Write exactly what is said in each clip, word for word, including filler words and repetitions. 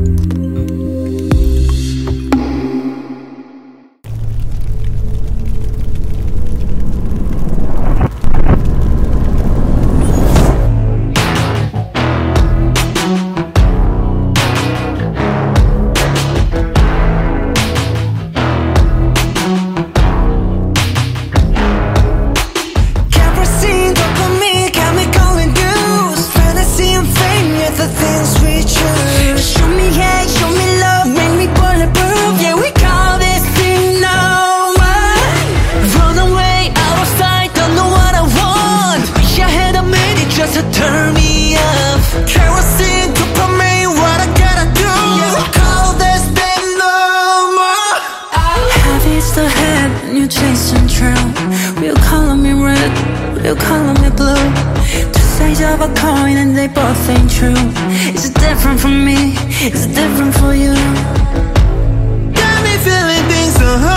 Turn me up. Kerosene to put me what I gotta do. Yeah, we call this thing no more. Heavy's the head and you're chasing trail. We'll color me red, we'll color me blue. Two sides of a coin and they both ain't true. It's different for me, it's different for you. Got me feeling things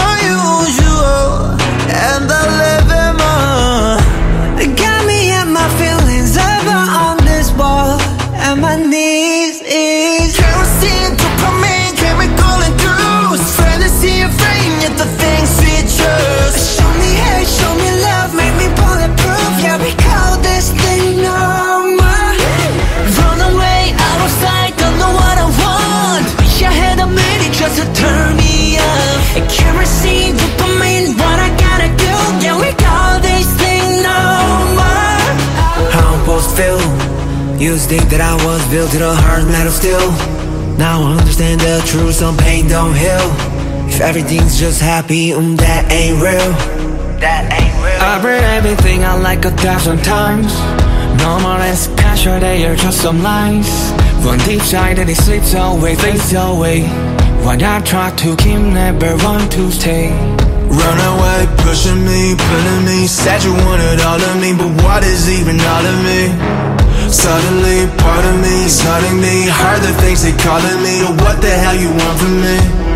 unusual, and I live in more. Got me at my feelings over on this wall, and my knees is kerosene, dopamine, chemical induced. Fantasy and fame, yet the things we choose. Show me hate, show me love, make me bulletproof. Yeah, we call this thing normal. Run away, out of sight, don't know what I want. Wish I had a minute just to turn me up. Kerosene, dopamine, what I gotta do. Yeah, we call this thing normal. How I'm supposed to feel? Used to think that I was built to the hard metal steel. Now I understand the truth, some pain don't heal. If everything's just happy, um, that ain't real. That ain't real. I've read everything I like a thousand times. No more less casual, they are just some lies. One deep side and it slips away, fades away. What I try to keep, never want to stay. Run away, pushing me, pulling me. Said you wanted all of me, but what is even all of me? Suddenly, part of me is hurting me. Heard the things they calling me, or what the hell you want from me?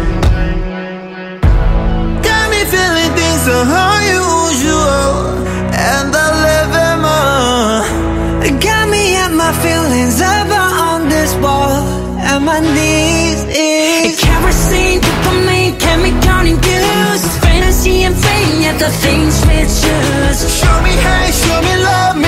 Got me feeling things so unusual, and I live in more. Got me at my feelings over on this wall, and my knees is kerosene, dopamine, chemical induced. Fantasy and fame, yet the things we choose. Show me hate, show me love,